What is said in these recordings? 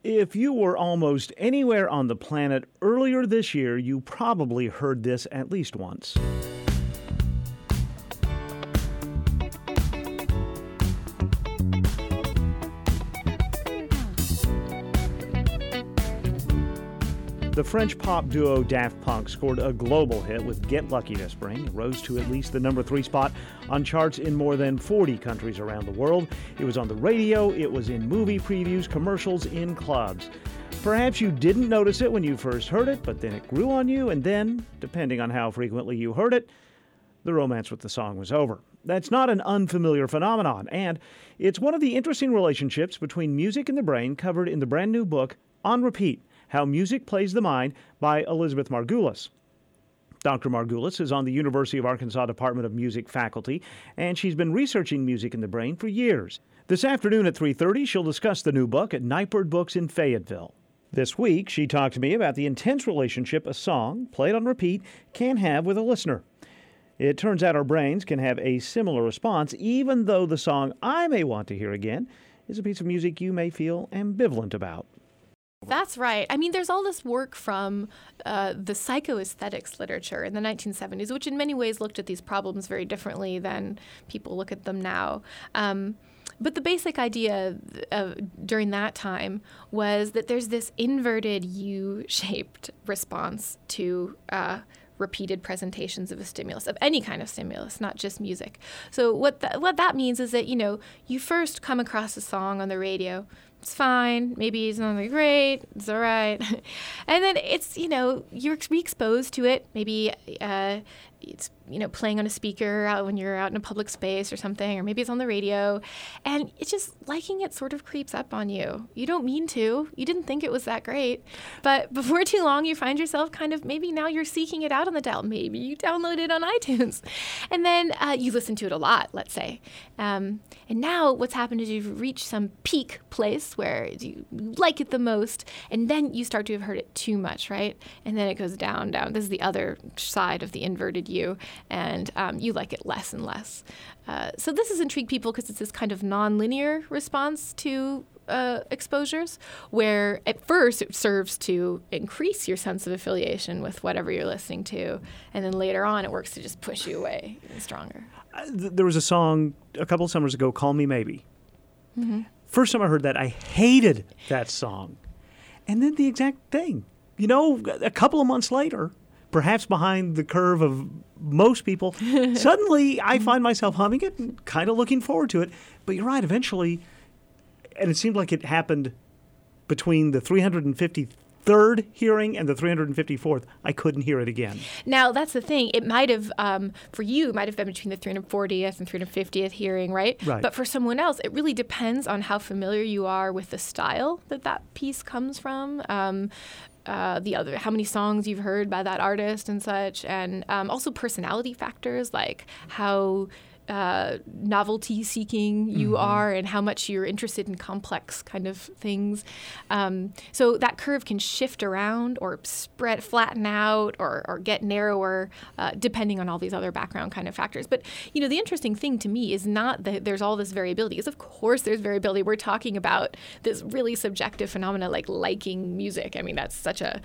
If you were almost anywhere on the planet earlier this year, you probably heard this at least once. The French pop duo Daft Punk scored a global hit with Get Lucky this spring. It rose to at least the number 3 spot on charts in more than 40 countries around the world. It was on the radio, it was in movie previews, commercials, in clubs. Perhaps you didn't notice it when you first heard it, but then it grew on you, and then, depending on how frequently you heard it, the romance with the song was over. That's not an unfamiliar phenomenon, and it's one of the interesting relationships between music and the brain covered in the brand new book, On Repeat: How Music Plays the Mind by Elizabeth Margulis. Dr. Margulis is on the University of Arkansas Department of Music faculty, and she's been researching music in the brain for years. This afternoon at 3:30, she'll discuss the new book at Nightbird Books in Fayetteville. This week, she talked to me about the intense relationship a song, played on repeat, can have with a listener. It turns out our brains can have a similar response, even though the song I may want to hear again is a piece of music you may feel ambivalent about. That's right. I mean, there's all this work from the psychoaesthetics literature in the 1970s, which in many ways looked at these problems very differently than people look at them now. But the basic idea during that time was that there's this inverted U-shaped response to repeated presentations of a stimulus, of any kind of stimulus, not just music. So what that means is that, you first come across a song on the radio. It's fine. Maybe it's not really great. It's all right. And then it's, you're re-exposed to it. Maybe it's, playing on a speaker when you're out in a public space or something, or maybe it's on the radio. And it's just liking it sort of creeps up on you. You don't mean to. You didn't think it was that great. But before too long, you find yourself maybe now you're seeking it out on the dial. Maybe you download it on iTunes. And then you listen to it a lot, let's say. And now what's happened is you've reached some peak place where you like it the most, and then you start to have heard it too much, right? And then it goes down. This is the other side of the inverted U, and you like it less and less. So this has intrigued people because it's this kind of non-linear response to exposures, where at first it serves to increase your sense of affiliation with whatever you're listening to, and then later on it works to just push you away even stronger. There was a song a couple of summers ago, Call Me Maybe. Mm-hmm. First time I heard that, I hated that song. And then the exact thing. A couple of months later, perhaps behind the curve of most people, suddenly I find myself humming it and kind of looking forward to it. But you're right, eventually, and it seemed like it happened between the 353rd hearing and the 354th, I couldn't hear it again. Now, that's the thing. It might have, for you, it might have been between the 340th and 350th hearing, right? Right. But for someone else, it really depends on how familiar you are with the style that piece comes from. How many songs you've heard by that artist and such, and also personality factors like how novelty-seeking you are and how much you're interested in complex kind of things. So that curve can shift around or flatten out or get narrower depending on all these other background kind of factors. But, the interesting thing to me is not that there's all this variability. Because of course there's variability. We're talking about this really subjective phenomena like liking music. I mean, that's such a,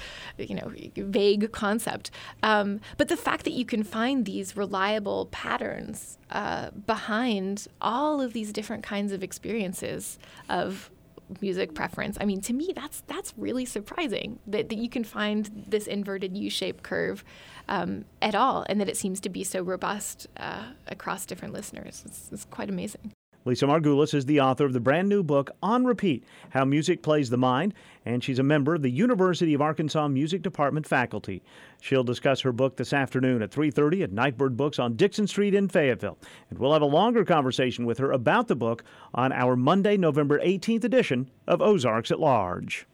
vague concept. But the fact that you can find these reliable patterns behind all of these different kinds of experiences of music preference. I mean, to me, that's really surprising that you can find this inverted U-shaped curve at all, and that it seems to be so robust across different listeners. It's quite amazing. Lisa Margulis is the author of the brand new book, On Repeat: How Music Plays the Mind, and she's a member of the University of Arkansas Music Department faculty. She'll discuss her book this afternoon at 3:30 at Nightbird Books on Dixon Street in Fayetteville. And we'll have a longer conversation with her about the book on our Monday, November 18th edition of Ozarks at Large.